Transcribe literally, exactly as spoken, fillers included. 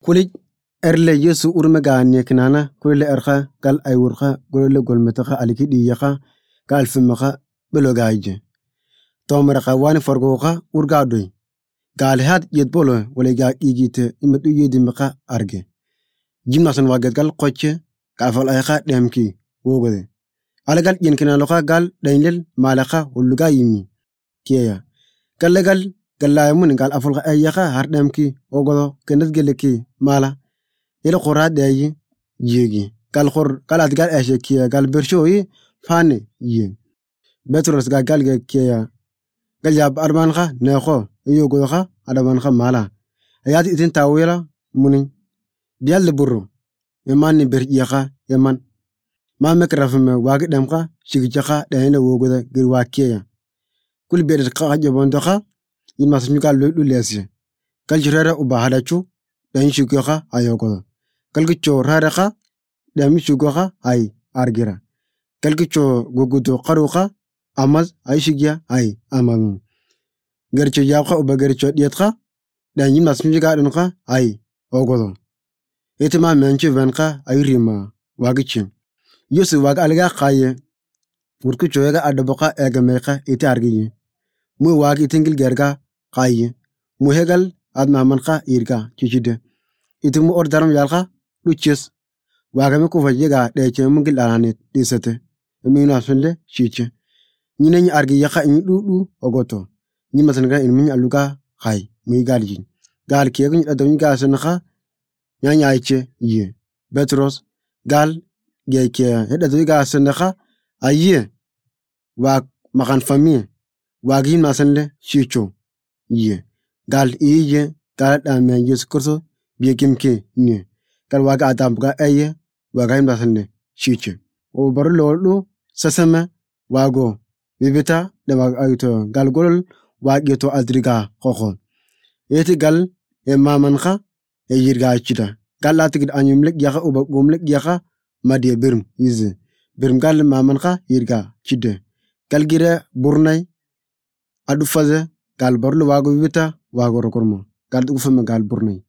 kulik erle Yesu urme ga nekinana kulile erka gal aywurka golole golmetaka aliki diyaka gal fimaka belogaje tomraka wani forgoka urgadoy gal hat yet bolo wala ga igite imedu yedimaka arge jimnasan waget gal qoche gal fal ayka demki wogode alagal yenkina loka gal daynel malaka uluga yimi kiya gal gal galaymun gal afulka ayaka har demki wogodo kendet geleki mala ele qora dayi yegi gal khor gal adgal ashe kiya gal bershoyi fane yi betros gal gal kiya gal yab arbanka neko yogodoka adabanka mala ayati itin tawela munin dial burro yaman ni berjiyaka yaman ma mekrafme wagi demka shigijaka dayna wogoda girwa kiya kul bedet ka jabondoka yimas nyugal lu lesi gal jirara ubahadachu dayin shugaka ayogodo kalgicho raraka dami shugoka ay argira kalgicho gugudo qaruka amaz ay shigya ay aman gercho yawka uba gercho dietka dan yimas miga dunka ay ogodo etima menchi venka ay rima wagichi yusu wag alga qaye wurkucho yaga adaboka egameka iti argiye mu wagi tingil gerga qaye mu hegal adma manka irga chichide itimu ordaram yalka luches wagame ku fajiga deche mungil alanet disete emina sunle chiche nyine ni argi yaka ni dudu ogoto ni masanga in min aluga khai mi galji gal ke gni adon ga sanaka nyanya iche ye betros gal ge ke heda do ga sanaka aye wa makan famille wagi masanle chicho ye gal iye gal da me yesu kurso bi kimke ni gal waga adam ga aye waga masanle chiche o barlo lu sasama wago bibita da ayto gal golol wageto adriga khokho yeti gal e mamanka e yirga chida gal latigid anyumlek yaka uba gomlek yaka madie birm yize birm gal mamanka yirga chide gal gira burnay adu faze gal borlu wago bibita wago rokormo gal du fama gal burnay